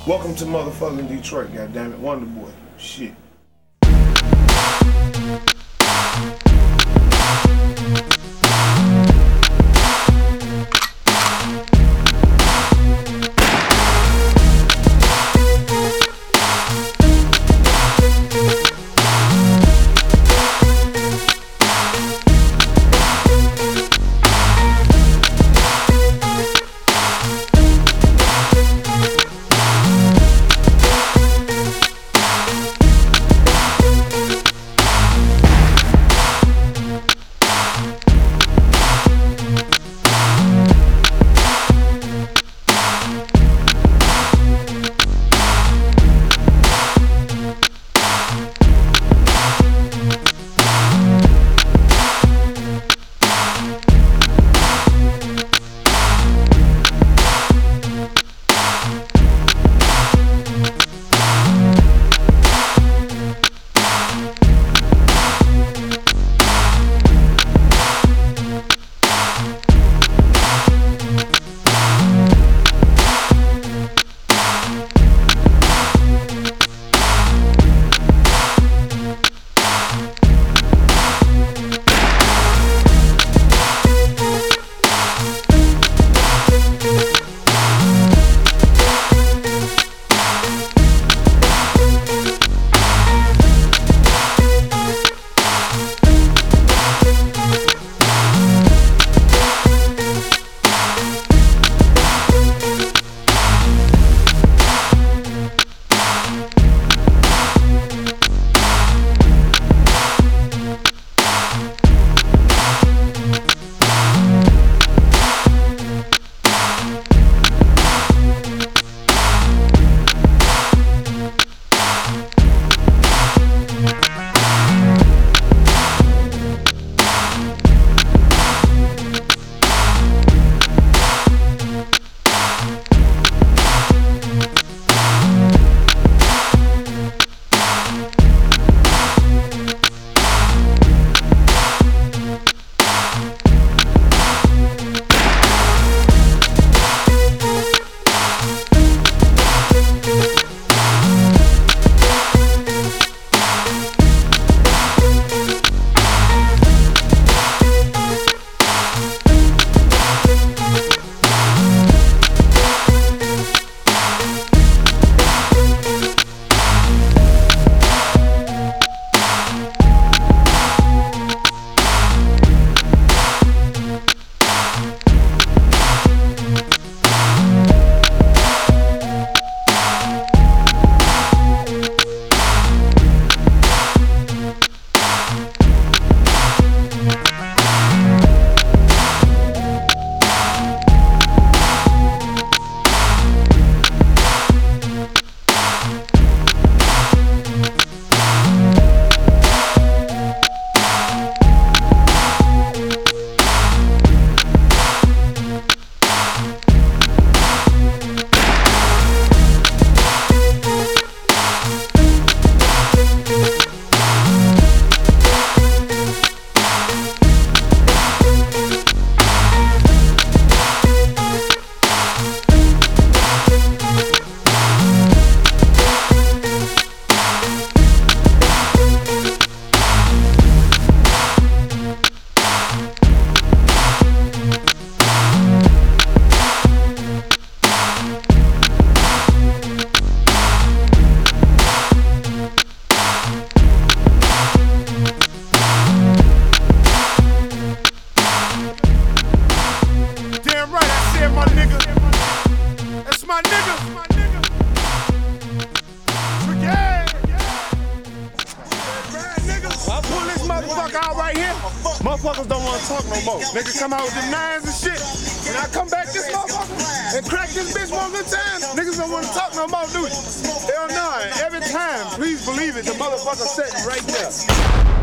Welcome to motherfucking Detroit, goddammit. Wonder Boy. Shit. Motherfuckers don't want to talk no more. Niggas come out with the nines and shit. When I come back this motherfucker and crack this bitch one good time, niggas don't want to talk no more, do you? Hell no. Every time, please believe it, the motherfucker sitting right there.